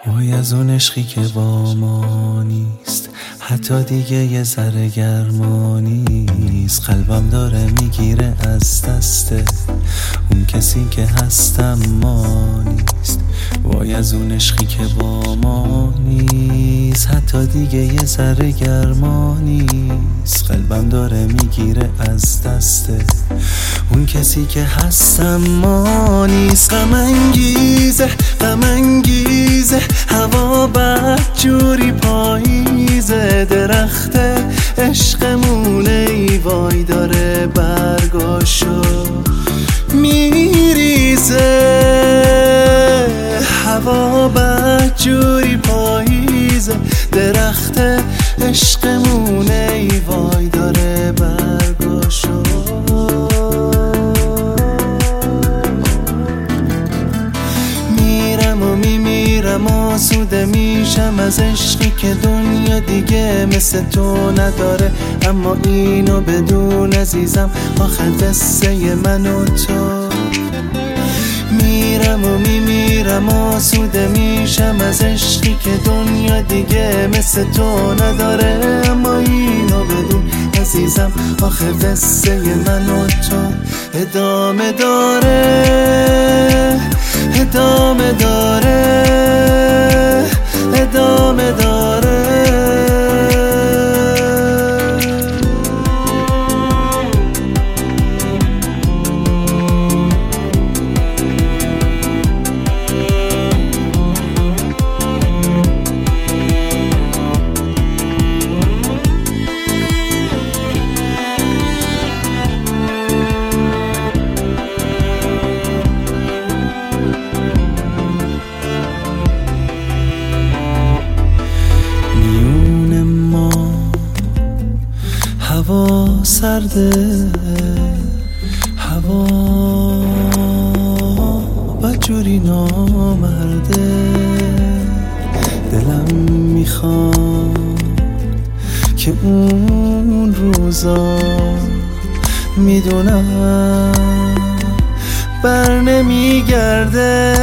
وای از اون عشقی که با ما نیست، حتی دیگه یه ذره گرما نیست. قلبم داره میگیره از دسته اون کسی که هستم ما نیست. وای از اون عشقی که با ما نیست، حتی دیگه یه ذره گرما نیست. قلبم داره میگیره از دسته اون کسی که هستم ما نیست. غم انگیزه غم انگیزه هوا بدجوری پاییزه، درخت عشقمونه ای وای داره برگاشو میریزه. هوا بدجوری پاییزه، درخت عشقمونه ای وای داره برگاشو. میرم و میمیرم آسوده میشم از عشقی که دنیا دیگه مثل تو نداره. اما اینو بدون عزیزم آخر قصه من و تو. میرم و میمیرم آسوده میشم از عشقی که دنیا دیگه مثل تو نداره. اما اینو بدون عزیزم آخر قصه من و تو ادامه داره، ادامه داره، ادامه داره. هوا سرده، هوا بدجوری نامرده. دلم میخواد که اون روزا میدونم بر نمیگرده.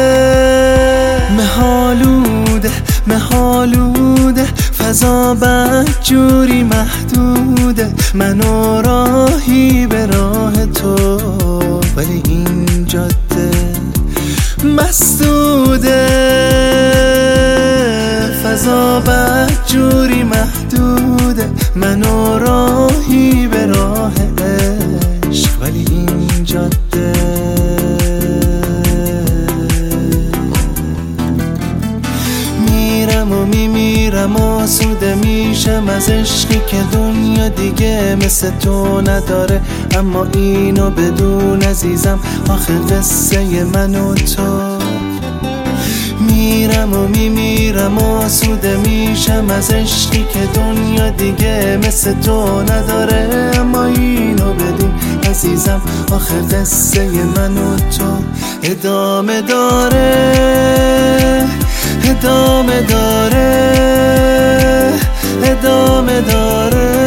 مهالوده مهالوده فضا بدجوری محدوده، منو راهی به راه تو ولی این جاده مسدوده. فضا بدجوری محدوده، منو راهی به راه عشق ولی این جاده. میرم و میمیرم آسوده میشم از عشقی که دنیا دیگه مثل تو نداره. اما اینو بدون عزیزم آخر قصه من و تو. میرم و میمیرم آسوده میشم از عشقی که دنیا دیگه مثل تو نداره. اما اینو بدون عزیزم آخر قصه من و تو ادامه داره، ادامه داره، ادامه داره.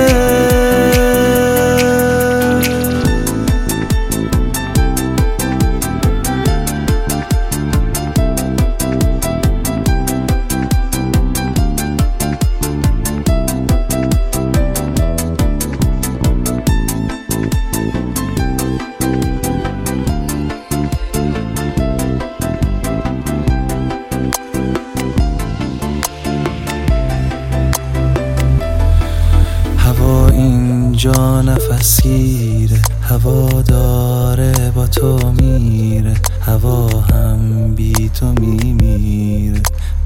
اینجا نفس گیره، هوا داره با تو میره. هوا هم بی تو میمیره.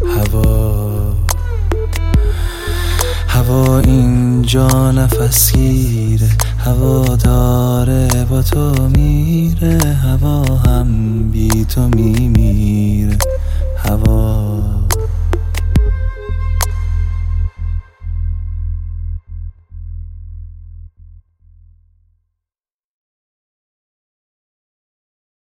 هوا اینجا نفس گیره، هوا داره با تو میره. هوا هم بی تو میمیره.